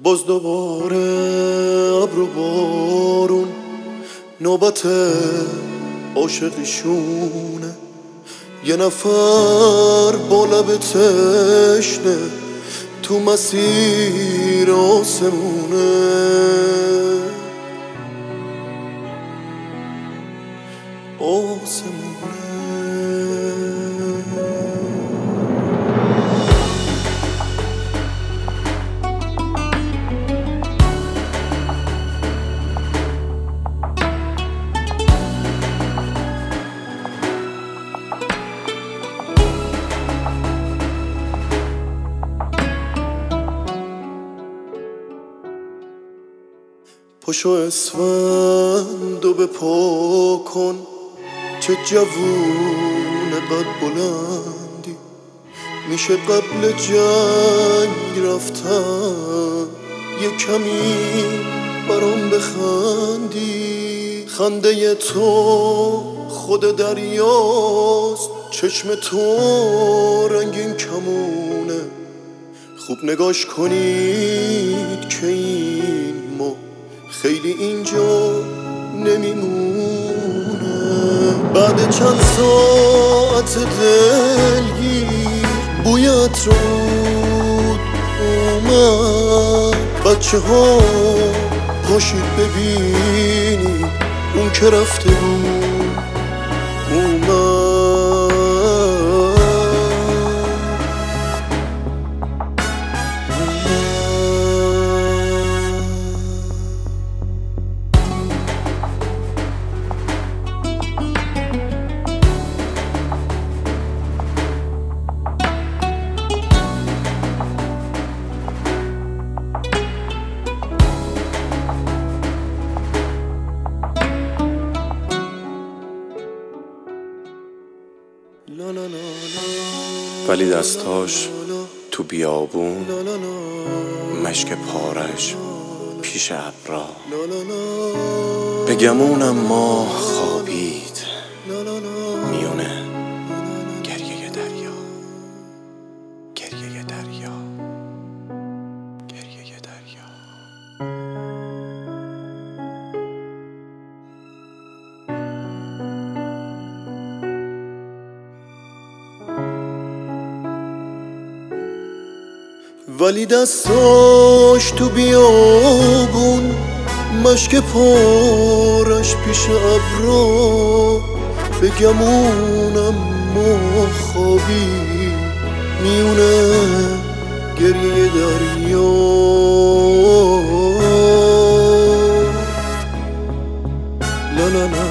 باز دوباره ابر و بارون نوبت عاشقیشونه. یه نفر با لب تشنه تو مسیر آسمونه. پاشو اسفندو به پا کن، چه جوون قد بلندی. میشه قبل جنگ رفتن یه کمی برام بخندی. خنده تو خود دریاست، چشم تو رنگین کمونه. خوب نگاش کنید که این ما خیلی اینجا نمیمونه. بعد چند ساعت دلگیر بوی عطرود اومد. بچه ها پاشید ببینید اون که رفته بود اومد. ولی دستاش تو بیابون، مشک پارش پیش ابرا. به گمونم ما خوابید میونه گریه دریا. گریه دریا، گریه دریا. ولی دستاش تو بیابون، مشک پارش پیش ابرا. به گمونم ما خوابی میونه گریه دریا. لا لا لا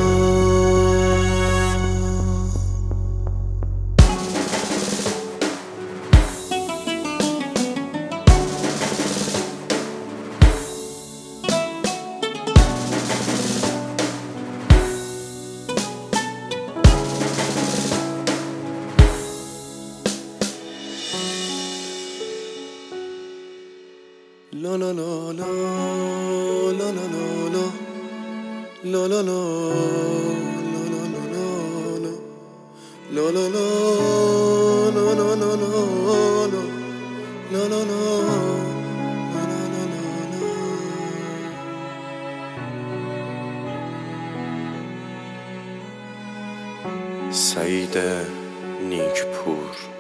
La la la la la la la la la la la la la la سعید نیکپور.